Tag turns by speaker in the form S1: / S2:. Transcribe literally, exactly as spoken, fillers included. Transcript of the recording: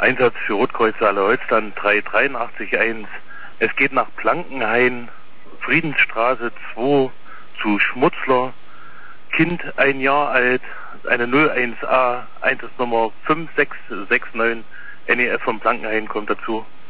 S1: Einsatz für Rotkreuz Saale-Holzland drei drei acht eins. Es geht nach Blankenhain, Friedensstraße zwei zu Schmutzler. Kind ein Jahr alt, eine null eins A, Einsatznummer fünf sechs sechs neun, N E F von Blankenhain kommt dazu.